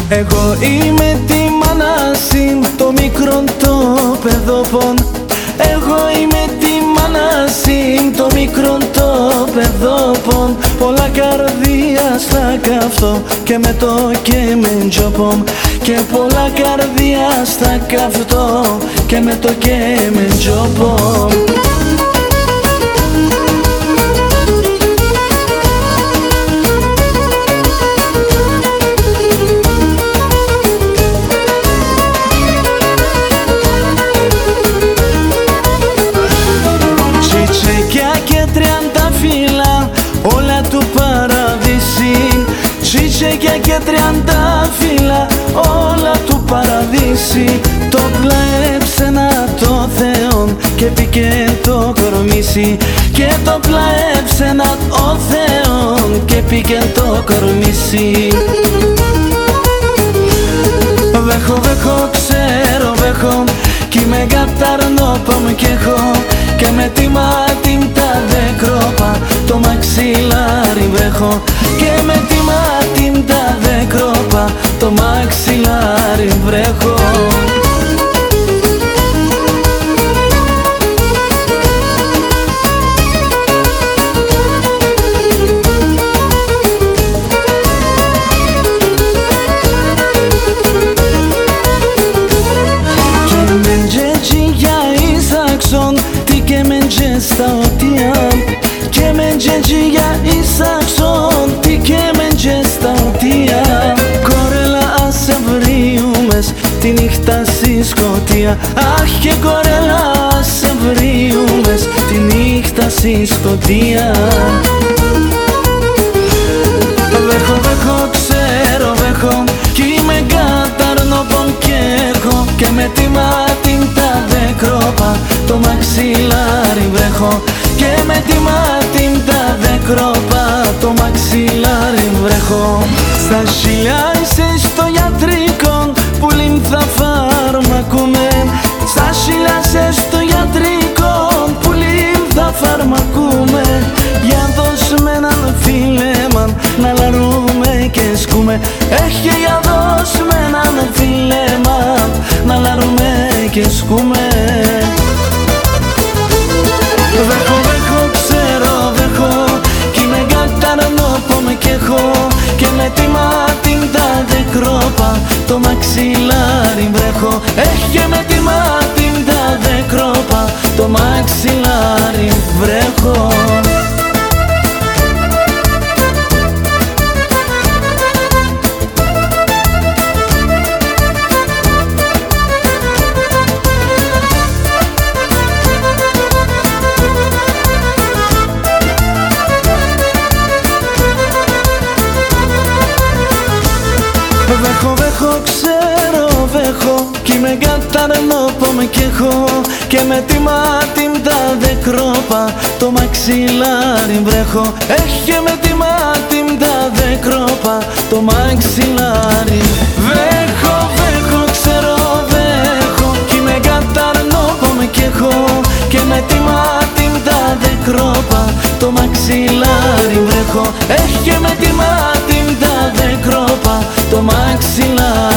Εγώ είμαι τη μανάση, το μικρό το παιδόπον. Εγώ είμαι τη μανάση, το μικρό το παιδόπον. Πολλά καρδία στα καυτό και με το και με τζοπομ. Και πολλά καρδία στα καυτό και με το και με τζοπομ. Όλα του παραδείσι, τσίτσεκια και 30 φύλλα, όλα του παραδείσι. Το πλαέψενα το Θεόν και πήκε το κορμίσι. Και το πλαέψενα ο Θεόν και πήκε το κορμίσι. Βέχω, βέχω, ξέρω βέχω, κι είμαι καταρνό πομ κι έχω. Και με τη μάτι τα δεκρόπα το μαξιλάρι βρέχω. Και με τη μάτι τα δεκρόπα το μαξιλάρι βρέχω. Στα οτία και με τζετζιά Ισαξον, τι και με τζε στα οτία. Κορέλα ας σε βρίουμες τη νύχτα στη σκοτία. Αχ και κορέλα ας σε βρίουμες τη νύχτα στη σκοτία. Βέχω, βέχω, ξέρω βέχω, κι είμαι καταρνόπον κι έχω. Και με τη μάτι τα δεκρόπα το μαξιλάρι βρέχω. Και με τη μάτι τα δεκρόπα το μαξιλάρι βρέχω. Στα χιλιά είσαι στο γιατρικό που λίμφα φαρμακούμε. Στα χιλιά είσαι στο γιατρικό που λίμφα φαρμακούμε. Για δώσ' με έναν φίλεμαν να λαρούμε και σκούμε. Έχει για δώσ' με έναν φίλεμαν να λαρούμε και σκούμε. Βέχω, βέχω, ξέρω βέχω, κι είμαι καταρνό πομ κι έχω. Και με τη μάτι τα δεκρόπα το μαξιλάρι βρέχω. Έχει και με τη μάτι τα δεκρόπα το μαξιλάρι βρέχω. Βέχω, βέχω, ξέρω βέχω, κι είμαι καταρνό πομ κι έχω. Και με τη μάτι τα δεκρόπα το μαξιλάρι βρέχω. Έχει και με τη μάτι τα δεκρόπα το μαξιλάρι. Βέχω, βέχω, ξέρω βέχω, κι είμαι καταρνό πομ κι έχω. Και με τη μάτι τα δεκρόπα το μαξιλάρι βρέχω. Έχει και με τη μάτι τα δεκρόπα το μαξιλάρι.